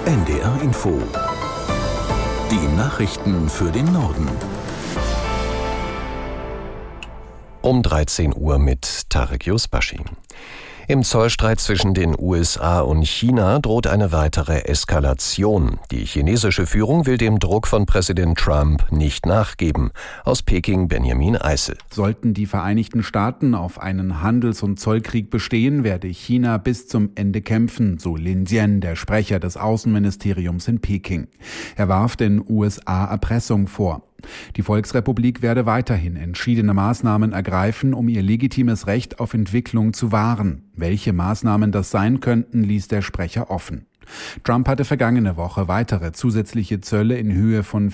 NDR Info. Die Nachrichten für den Norden. Um 13 Uhr mit Tarek Yusbashi. Im Zollstreit zwischen den USA und China droht eine weitere Eskalation. Die chinesische Führung will dem Druck von Präsident Trump nicht nachgeben. Aus Peking Benjamin Eisel. Sollten die Vereinigten Staaten auf einen Handels- und Zollkrieg bestehen, werde China bis zum Ende kämpfen, so Lin Jian, der Sprecher des Außenministeriums in Peking. Er warf den USA Erpressung vor. Die Volksrepublik werde weiterhin entschiedene Maßnahmen ergreifen, um ihr legitimes Recht auf Entwicklung zu wahren. Welche Maßnahmen das sein könnten, ließ der Sprecher offen. Trump hatte vergangene Woche weitere zusätzliche Zölle in Höhe von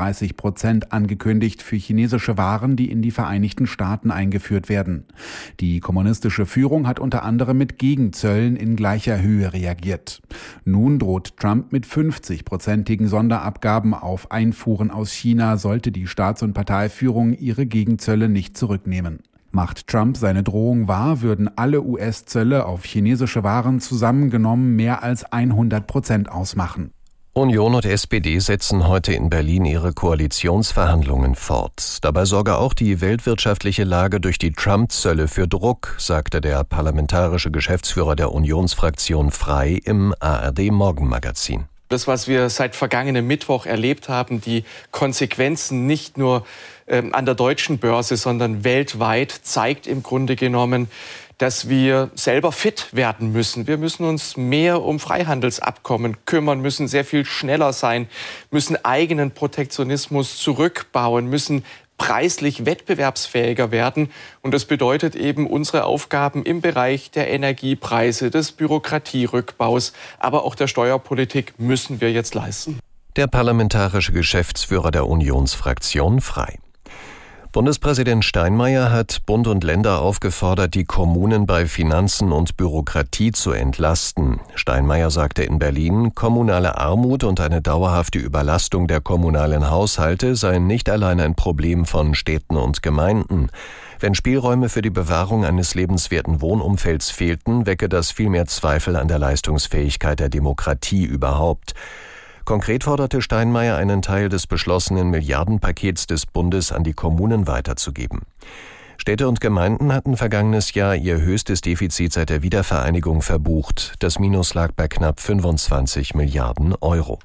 34% angekündigt für chinesische Waren, die in die Vereinigten Staaten eingeführt werden. Die kommunistische Führung hat unter anderem mit Gegenzöllen in gleicher Höhe reagiert. Nun droht Trump mit 50%igen Sonderabgaben auf Einfuhren aus China, sollte die Staats- und Parteiführung ihre Gegenzölle nicht zurücknehmen. Macht Trump seine Drohung wahr, würden alle US-Zölle auf chinesische Waren zusammengenommen mehr als 100% ausmachen. Union und SPD setzen heute in Berlin ihre Koalitionsverhandlungen fort. Dabei sorge auch die weltwirtschaftliche Lage durch die Trump-Zölle für Druck, sagte der parlamentarische Geschäftsführer der Unionsfraktion Frei im ARD-Morgenmagazin. Das, was wir seit vergangenem Mittwoch erlebt haben, die Konsequenzen nicht nur an der deutschen Börse, sondern weltweit, zeigt im Grunde genommen, dass wir selber fit werden müssen. Wir müssen uns mehr um Freihandelsabkommen kümmern, müssen sehr viel schneller sein, müssen eigenen Protektionismus zurückbauen, müssen preislich wettbewerbsfähiger werden. Und das bedeutet eben, unsere Aufgaben im Bereich der Energiepreise, des Bürokratierückbaus, aber auch der Steuerpolitik müssen wir jetzt leisten. Der parlamentarische Geschäftsführer der Unionsfraktion Frei. Bundespräsident Steinmeier hat Bund und Länder aufgefordert, die Kommunen bei Finanzen und Bürokratie zu entlasten. Steinmeier sagte in Berlin, kommunale Armut und eine dauerhafte Überlastung der kommunalen Haushalte seien nicht allein ein Problem von Städten und Gemeinden. Wenn Spielräume für die Bewahrung eines lebenswerten Wohnumfelds fehlten, wecke das vielmehr Zweifel an der Leistungsfähigkeit der Demokratie überhaupt. Konkret forderte Steinmeier, einen Teil des beschlossenen Milliardenpakets des Bundes an die Kommunen weiterzugeben. Städte und Gemeinden hatten vergangenes Jahr ihr höchstes Defizit seit der Wiedervereinigung verbucht. Das Minus lag bei knapp 25 Milliarden Euro.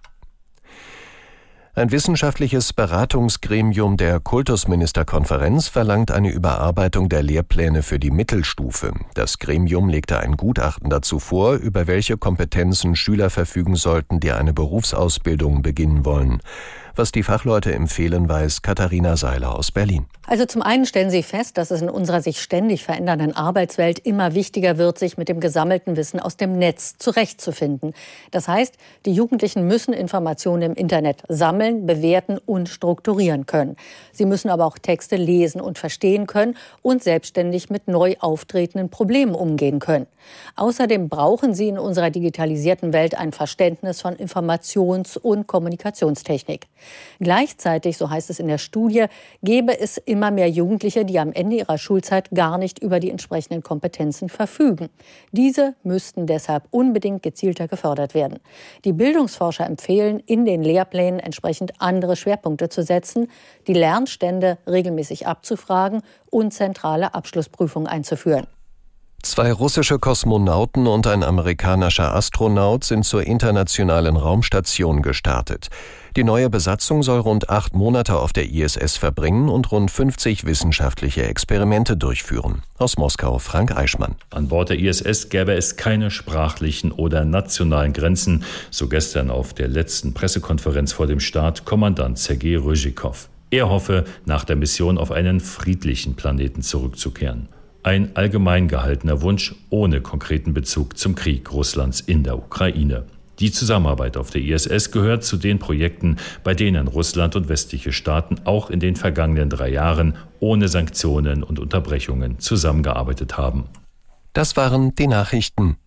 Ein wissenschaftliches Beratungsgremium der Kultusministerkonferenz verlangt eine Überarbeitung der Lehrpläne für die Mittelstufe. Das Gremium legte ein Gutachten dazu vor, über welche Kompetenzen Schüler verfügen sollten, die eine Berufsausbildung beginnen wollen. Was die Fachleute empfehlen, weiß Katharina Seiler aus Berlin. Also zum einen stellen sie fest, dass es in unserer sich ständig verändernden Arbeitswelt immer wichtiger wird, sich mit dem gesammelten Wissen aus dem Netz zurechtzufinden. Das heißt, die Jugendlichen müssen Informationen im Internet sammeln, bewerten und strukturieren können. Sie müssen aber auch Texte lesen und verstehen können und selbstständig mit neu auftretenden Problemen umgehen können. Außerdem brauchen sie in unserer digitalisierten Welt ein Verständnis von Informations- und Kommunikationstechnik. Gleichzeitig, so heißt es in der Studie, gäbe es immer mehr Jugendliche, die am Ende ihrer Schulzeit gar nicht über die entsprechenden Kompetenzen verfügen. Diese müssten deshalb unbedingt gezielter gefördert werden. Die Bildungsforscher empfehlen, in den Lehrplänen entsprechend andere Schwerpunkte zu setzen, die Lernstände regelmäßig abzufragen und zentrale Abschlussprüfungen einzuführen. 2 russische Kosmonauten und ein amerikanischer Astronaut sind zur internationalen Raumstation gestartet. Die neue Besatzung soll rund 8 Monate auf der ISS verbringen und rund 50 wissenschaftliche Experimente durchführen. Aus Moskau Frank Eichmann. An Bord der ISS gäbe es keine sprachlichen oder nationalen Grenzen, so gestern auf der letzten Pressekonferenz vor dem Start Kommandant Sergei Ryzhikov. Er hoffe, nach der Mission auf einen friedlichen Planeten zurückzukehren. Ein allgemein gehaltener Wunsch ohne konkreten Bezug zum Krieg Russlands in der Ukraine. Die Zusammenarbeit auf der ISS gehört zu den Projekten, bei denen Russland und westliche Staaten auch in den vergangenen 3 Jahren ohne Sanktionen und Unterbrechungen zusammengearbeitet haben. Das waren die Nachrichten.